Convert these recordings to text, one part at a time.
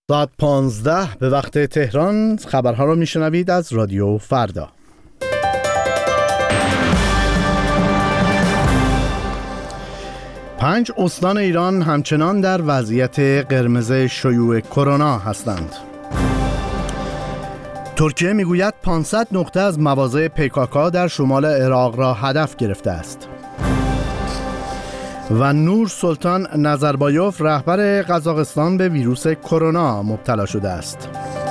ساعت 15 به وقت تهران خبرها را میشنوید از رادیو فردا. پنج استان ایران همچنان در وضعیت قرمز شیوع کرونا هستند. ترکیه میگوید 500 نقطه از مواضع PKK در شمال عراق را هدف گرفته است. و نور سلطان نظربایوف رهبر قزاقستان به ویروس کرونا مبتلا شده است.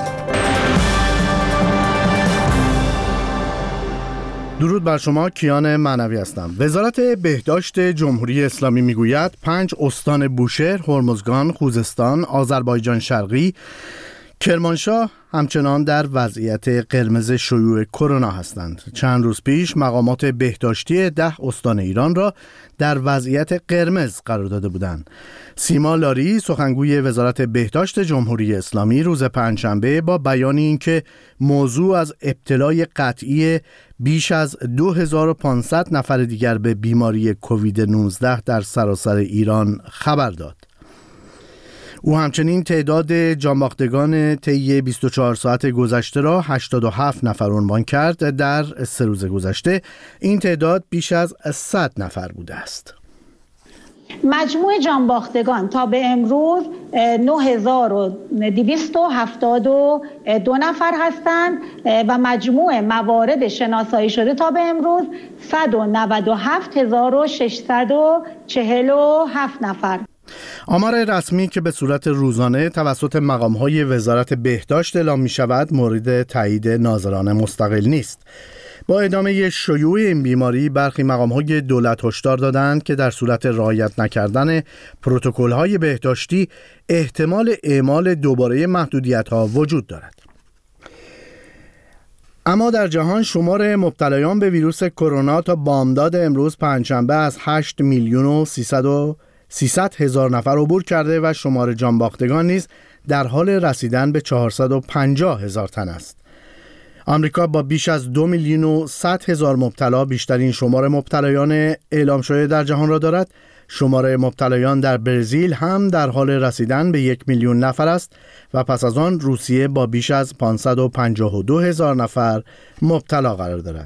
درود بر شما، کیان معنوی هستم. وزارت بهداشت جمهوری اسلامی میگوید 5 استان بوشهر، هرمزگان، خوزستان، آذربایجان شرقی، کرمانشاه همچنان در وضعیت قرمز شیوع کرونا هستند. چند روز پیش مقامات بهداشتی 10 استان ایران را در وضعیت قرمز قرار داده بودند. سیما لاری، سخنگوی وزارت بهداشت جمهوری اسلامی، روز پنجشنبه با بیان اینکه موضوع از ابتلای قطعی بیش از 2500 نفر دیگر به بیماری کووید 19 در سراسر ایران خبر داد. او همچنین تعداد جانباختگان طی 24 ساعت گذشته را 87 نفر عنوان کرد. در 3 روز گذشته این تعداد بیش از 100 نفر بوده است. مجموع جانباختگان تا به امروز 9272 نفر هستند و مجموع موارد شناسایی شده تا به امروز 197647 نفر. آمار رسمی که به صورت روزانه توسط مقام‌های وزارت بهداشت اعلام می‌شود مورد تایید ناظران مستقل نیست. با ادامه شیوع این بیماری برخی مقام‌های دولت هشدار دادند که در صورت رعایت نکردن پروتکل‌های بهداشتی احتمال اعمال دوباره محدودیت‌ها وجود دارد. اما در جهان شمار مبتلایان به ویروس کرونا تا بامداد امروز پنجشنبه از 8,300,000 نفر عبور کرده و شمار جانباختگان نیز در حال رسیدن به 450,000 تن است. آمریکا با بیش از 2,100,000 مبتلا بیشترین شمار مبتلایان اعلام شده در جهان را دارد. شمار مبتلایان در برزیل هم در حال رسیدن به 1,000,000 نفر است و پس از آن روسیه با بیش از 552,000 نفر مبتلا قرار دارد.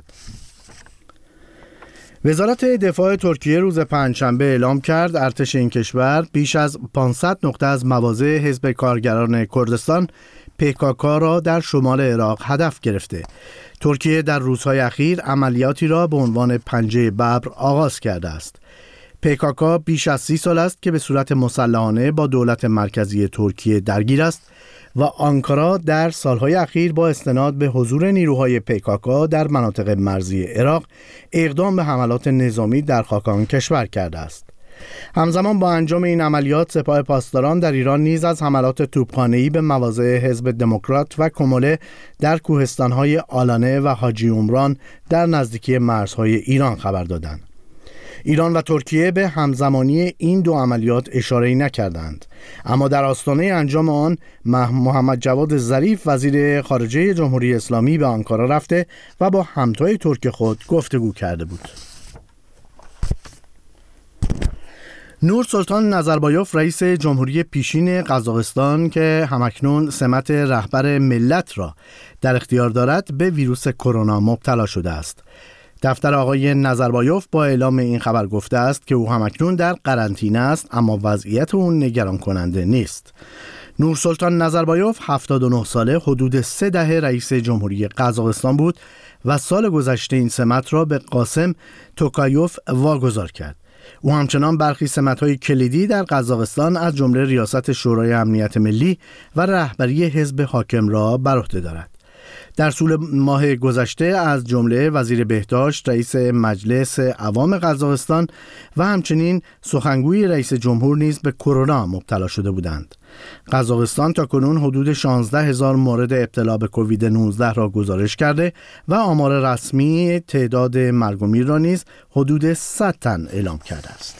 وزارت دفاع ترکیه روز پنجشنبه اعلام کرد ارتش این کشور بیش از 500 نقطه از مواضع حزب کارگران کردستان PKK را در شمال عراق هدف گرفته. ترکیه در روزهای اخیر عملیاتی را به عنوان پنجه ببر آغاز کرده است. PKK بیش از 30 سال است که به صورت مسلحانه با دولت مرکزی ترکیه درگیر است و آنکارا در سالهای اخیر با استناد به حضور نیروهای PKK در مناطق مرزی عراق اقدام به حملات نظامی در خاک آن کشور کرده است. همزمان با انجام این عملیات سپاه پاسداران در ایران نیز از حملات توپخانه‌ای به مواضع حزب دموکرات و کموله در کوهستان‌های آلانه و حاجی عمران در نزدیکی مرزهای ایران خبر دادند. ایران و ترکیه به همزمانی این دو عملیات اشاره‌ای نکردند، اما در آستانه انجام آن محمد جواد ظریف وزیر خارجه جمهوری اسلامی به آنکارا رفته و با همتای ترک خود گفتگو کرده بود. نور سلطان نظربایوف رئیس جمهوری پیشین قزاقستان که همکنون سمت رهبر ملت را در اختیار دارد به ویروس کرونا مبتلا شده است. دفتر آقای نظربایوف با اعلام این خبر گفته است که او همکنون در قرنطینه است، اما وضعیت او نگران کننده نیست. نور سلطان نظربایوف 79 ساله حدود 3 دهه رئیس جمهوری قزاقستان بود و سال گذشته این سمت را به قاسم توکایوف واگذار کرد. او همچنان برخی سمت‌های کلیدی در قزاقستان از جمله ریاست شورای امنیت ملی و رهبری حزب حاکم را بر عهده دارد. در طول ماه گذشته از جمله وزیر بهداشت، رئیس مجلس عوام قزاقستان و همچنین سخنگوی رئیس جمهور نیز به کرونا مبتلا شده بودند. قزاقستان تاکنون حدود 16,000 مورد ابتلا به کووید 19 را گزارش کرده و آمار رسمی تعداد مرگ و میر را نیز حدود 100 تن اعلام کرده است.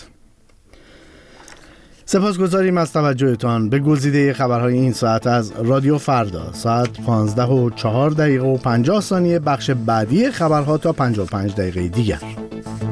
سپاسگزاریم از توجهتان به گزیده خبرهای این ساعت از رادیو فردا. ساعت 15:04 و 50 ثانیه بخش بعدی خبرها تا 55 دقیقه دیگر.